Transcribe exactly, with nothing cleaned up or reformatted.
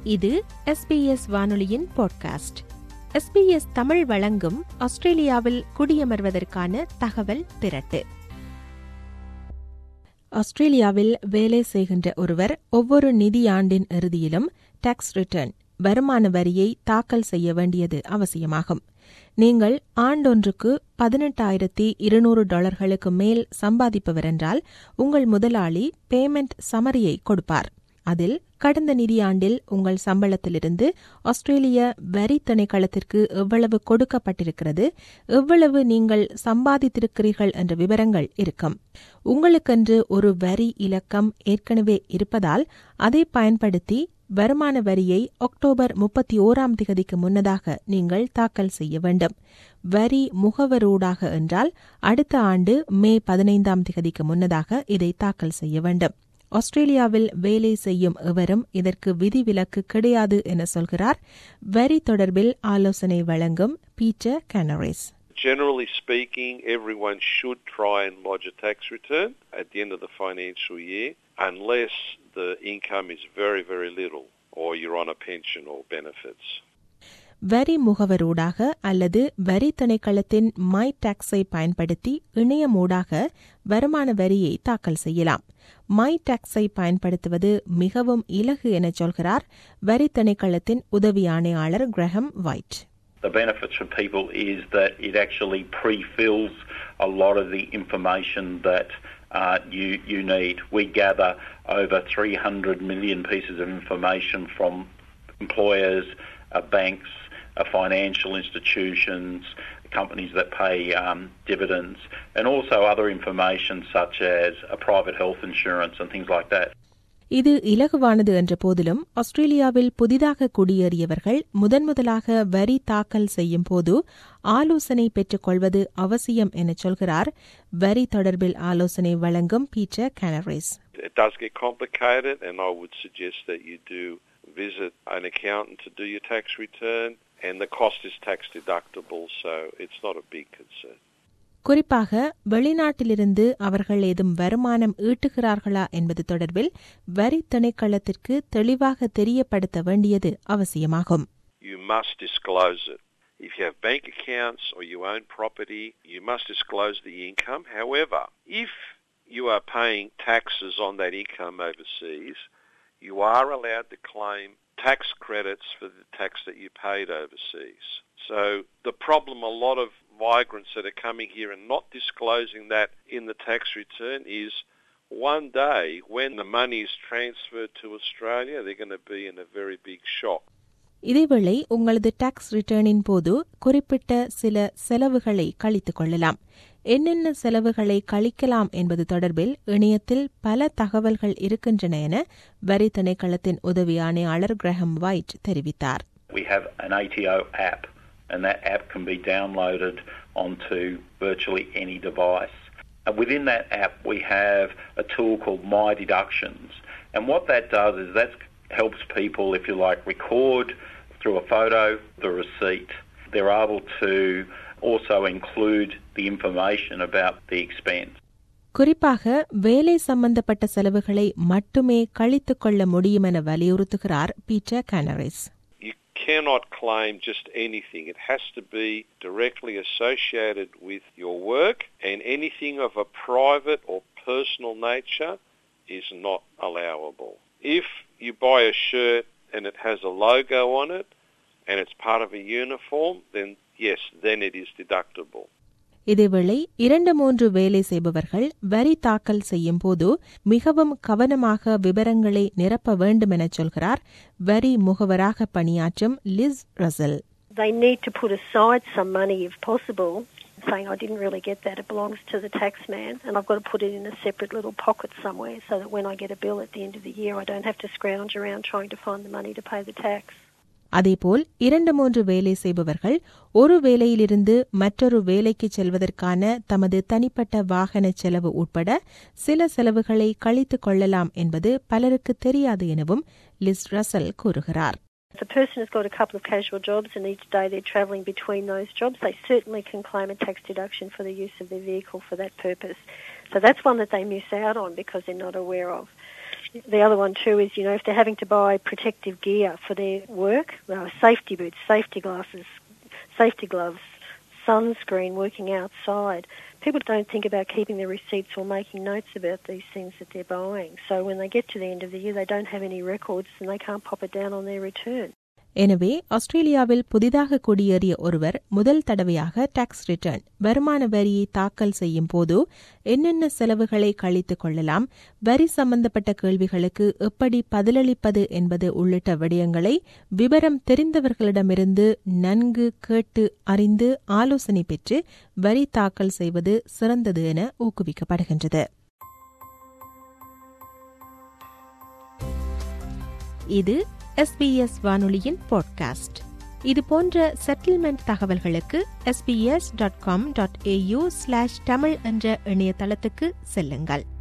இது எஸ்பிஎஸ் வானொலியின் podcast. SBS Tamil வழங்கும் ஆஸ்திரேலியாவில் குடியமர்வதற்கான தகவல் திரட்டு. ஆஸ்திரேலியாவில் வேலை செய்கின்ற ஒருவர் ஒவ்வொரு நிதியாண்டின் இறுதியிலும் டாக்ஸ் ரிட்டர்ன் வருமான வரியை தாக்கல் செய்ய வேண்டியது அவசியமாகும். நீங்கள் ஆண்டொன்றுக்கு பதினெட்டாயிரத்தி இருநூறு டாலர்களுக்கு மேல் சம்பாதிப்பவர் என்றால் உங்கள் முதலாளி பேமெண்ட் சமரியை கொடுப்பார். அதில் கடந்த நிதியாண்டில் உங்கள் சம்பளத்திலிருந்து ஆஸ்திரேலிய வரி திணைக்களத்திற்கு எவ்வளவு கொடுக்கப்பட்டிருக்கிறது, எவ்வளவு நீங்கள் சம்பாதித்திருக்கிறீர்கள் என்ற விவரங்கள் இருக்கும். உங்களுக்கென்று ஒரு வரி இலக்கம் ஏற்கனவே இருப்பதால் அதை பயன்படுத்தி வருமான வரியை அக்டோபர் முப்பத்தி ஓராம் தேதிக்கு முன்னதாக நீங்கள் தாக்கல் செய்ய வேண்டும். வரி முகவரூடாக என்றால் அடுத்த ஆண்டு மே பதினைந்தாம் தேதிக்கு முன்னதாக இதை தாக்கல் செய்ய வேண்டும். ஆஸ்திரேலியாவில் வேலை செய்யும் எவரும் இதற்கு விதிவிலக்கு கிடையாது என சொல்கிறார் வரி தொடர்பில் ஆலோசனை வழங்கும் Peter Canaris. Generally speaking, everyone should try and lodge a tax return at the end of the financial year unless the income is very, very little or you're on a pension or benefits. வரி முகவரூடாக அல்லது வரி திணைக்களத்தின் my டாக்ஸை பயன்படுத்தி இணையமூடாக வருமான வரியை தாக்கல் செய்யலாம். My டாக்ஸை பயன்படுத்துவது மிகவும் இலகு என சொல்கிறார் வரி திணைக்களத்தின் உதவி ஆணையாளர் Graham White. The benefits for people is that it actually pre-fills a lot of the information that uh, you, you need. We gather over three hundred million pieces of information from employers, uh, banks, uh, financial institutions, companies that pay um, dividends, and also other information such as a private health insurance and things like that. இது இலகுவானது என்ற போதிலும் ஆஸ்திரேலியாவில் புதிதாக குடியேறியவர்கள் முதன் முதலாக வரி தாக்கல் செய்யும் போது ஆலோசனை பெற்றுக் கொள்வது அவசியம் என சொல்கிறார் வரி தொடர்பில் ஆலோசனை வழங்கும் Peter Canaris. It does get complicated and I would suggest that you do visit an accountant to do your tax return and the cost is tax deductible, so it's not a big concern. குறிப்பாக வெளிநாட்டிலிருந்து அவர்கள் ஏதும் வருமானம் ஈட்டுகிறார்களா என்பது தொடர்பில் வரி திணைக்களத்திற்கு தெளிவாக தெரியப்படுத்த வேண்டியது அவசியமாகும். You must disclose it. If you have bank accounts or you own property, you must disclose the income. However, if you are paying taxes on that income overseas, you are allowed to claim tax credits for the tax that you paid overseas. So the problem a lot of migrants that are coming here and not disclosing that in the tax return is one day when the money is transferred to Australia, they're going to be in a very big shock. இதேவேளை உங்களது tax ரிட்டர்னின் போது குறிப்பிட்ட சில செலவுகளை கழித்துக் கொள்ளலாம். என்னென்ன செலவுகளை கழிக்கலாம் என்பது தொடர்பில் இணையத்தில் பல தகவல்கள் இருக்கின்றன என வரி திணைக்களத்தின் உதவி ஆணையாளர் கிரஹம் வைட் தெரிவித்தார். We have an A T O app and that app can be downloaded onto virtually any device. And within that app we have a tool called My Deductions, and what that does is that helps people, if you like, record through a photo the receipt. They're able to also include the information about the expense. குறிப்பாக வேலை சம்பந்தப்பட்ட செலவுகளை மட்டுமே கழித்துக் கொள்ள முடியும் என வலியுறுத்துகிறார் Peter Canaris. You cannot claim just anything. It has to be directly associated with your work, and anything of a private or personal nature is not allowable. If you buy a shirt and it has a logo on it and it's part of a uniform, then yes, then it is deductible. இதேவேளை இரண்டு மூன்று வேலை செய்பவர்கள் வரி தாக்கல் செய்யும் போது மிகவும் கவனமாக விவரங்களை நிரப்ப வேண்டும் என சொல்கிறார் வரி முகவராக பணியாற்றும் Liz Russell. They need to put aside some money if possible, saying I didn't really get that, it belongs to the tax man and I've got to put it in a separate little pocket somewhere so that when I get a bill at the end of the year I don't have to scrounge around trying to find the money to pay the tax. அதேபோல் இரண்டு மூன்று வேலை செய்பவர்கள் ஒரு வேலையிலிருந்து மற்றொரு வேலைக்கு செல்வதற்கான தமது தனிப்பட்ட வாகன செலவு உட்பட சில செலவுகளை கழித்துக் கொள்ளலாம் என்பது பலருக்கு தெரியாது எனவும் லிஸ் ரசல் கூறுகிறார். If a person has got a couple of casual jobs and each day they're travelling between those jobs, they certainly can claim a tax deduction for the use of their vehicle for that purpose. So that's one that they miss out on because they're not aware of. The other one too is, you know, if they're having to buy protective gear for their work, uh, safety boots, safety glasses, safety gloves, sunscreen, working outside, people don't think about keeping the receipts or making notes about these things that they're buying. So when they get to the end of the year, they don't have any records and they can't pop it down on their return. எனவே ஆஸ்திரேலியாவில் புதிதாக குடியேறிய ஒருவர் முதல் தடவையாக tax return வருமான வரியை தாக்கல் செய்யும் போது என்னென்ன செலவுகளை கழித்துக் கொள்ளலாம், வரி சம்பந்தப்பட்ட கேள்விகளுக்கு எப்படி பதிலளிப்பது என்பது உள்ளிட்ட விடயங்களை விவரம் தெரிந்தவர்களிடமிருந்து நன்கு கேட்டு அறிந்து ஆலோசனை பெற்று வரி தாக்கல் செய்வது சிறந்தது என ஊக்குவிக்கப்படுகின்றது. இது எஸ் பி எஸ் வானொலியின் பாட்காஸ்ட். இது போன்ற செட்டில்மெண்ட் தகவல்களுக்கு S B S dot com dot A U slash Tamil என்ற இணையதளத்துக்கு செல்லுங்கள்.